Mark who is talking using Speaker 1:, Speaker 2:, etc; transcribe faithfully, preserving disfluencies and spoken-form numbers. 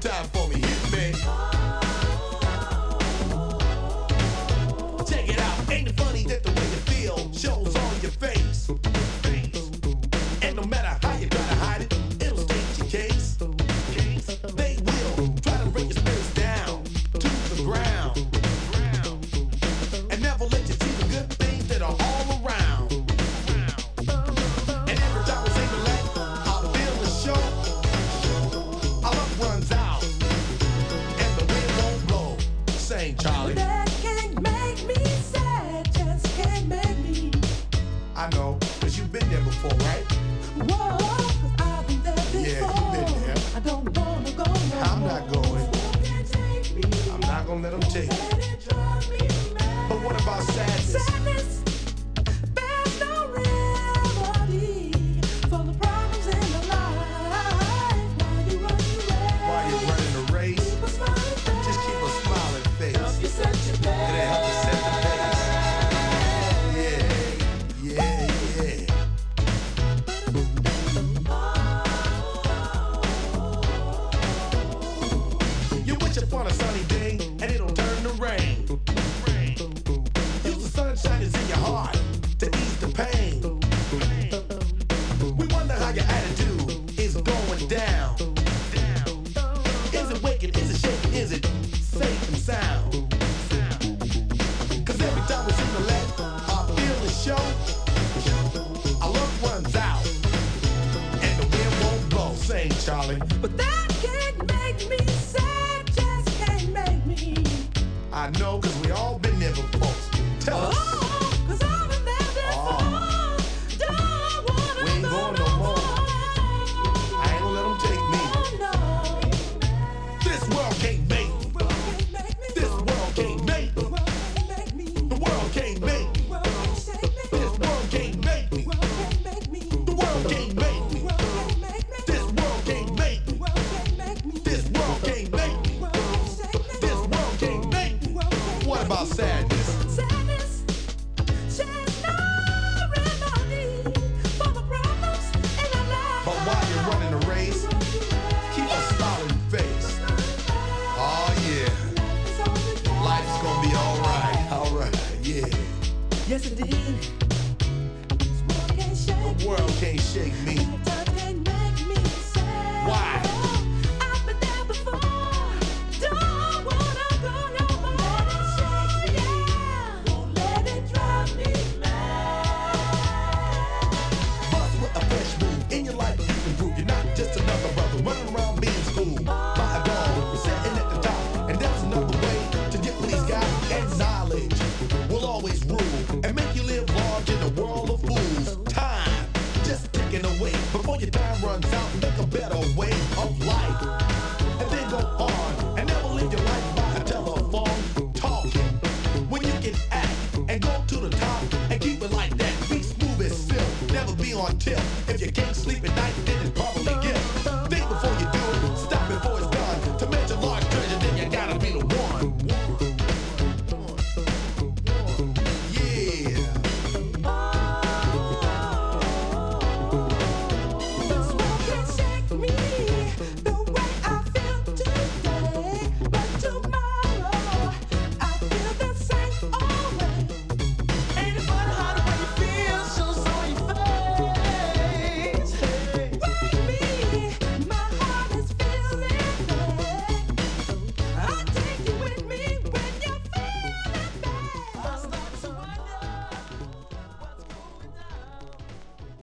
Speaker 1: time for me, hit me. Check it out, ain't it funny that the way you feel shows on your face? And no matter how you try to hide it, it'll state your case. They will try to bring your spirits down to the ground, and never let you see the good things that are all around. And every time we sing the laugh, I feel the show. Our luck runs out, and the wind won't blow. Sing, Charlie.
Speaker 2: That can't make me sad, just can't make me.
Speaker 1: I know, cause you've been there before, right?
Speaker 2: Whoa, 'cause I've been there before.
Speaker 1: Yeah, you've been there.
Speaker 2: I don't wanna go no
Speaker 1: I'm
Speaker 2: more.
Speaker 1: not going.
Speaker 2: Can't take me.
Speaker 1: I'm not gonna let them take it.
Speaker 2: Let it drive me mad.
Speaker 1: But what about sadness?
Speaker 2: Sadness, there's no remedy for the problems in the life. While you run your race,
Speaker 1: While you're running the race,
Speaker 2: keep a smiling face.
Speaker 1: just keep a smiling face.
Speaker 2: Help you set your pace.
Speaker 1: It'll help you set the pace. Yeah, yeah, yeah. You wish upon a sunny day, and it'll turn to rain. Use the sunshine that's in your heart to ease the pain. We wonder how your attitude is going down. Is it waking? Is it shaking? Is it safe and sound? Cause every time we sing the let our feelings show, our luck runs out, and the wind won't blow. Sing, Charlie.
Speaker 2: But that can't make me sad, just can't make me.
Speaker 1: I know, cause we all been there before. Tell us.
Speaker 2: Oh, 'cause I've been there before. Don't wanna
Speaker 1: We ain't
Speaker 2: go
Speaker 1: going
Speaker 2: no
Speaker 1: no more.
Speaker 2: more.
Speaker 1: I ain't gonna let them take me.
Speaker 2: Oh, no.
Speaker 1: This world can't make me.
Speaker 2: World can't make me.
Speaker 1: This world can't make me.
Speaker 2: World can't make me.
Speaker 1: The world can't make me.
Speaker 2: World can't shake me.
Speaker 1: This world can't make me.
Speaker 2: World can't make me.
Speaker 1: The world can't make me.
Speaker 2: World can't make me.
Speaker 1: This world can't make me.
Speaker 2: World can't make me.
Speaker 1: This world can't make me.
Speaker 2: World can't shake me.
Speaker 1: This world can't make me.
Speaker 2: World can't
Speaker 1: What
Speaker 2: make
Speaker 1: about
Speaker 2: me.
Speaker 1: sadness?
Speaker 2: Sadness, there's no remedy for the problems in our life.
Speaker 1: But while you're running the race, keep a smiling face. Oh yeah, life's gonna be alright, alright, yeah.
Speaker 2: Yes, it did.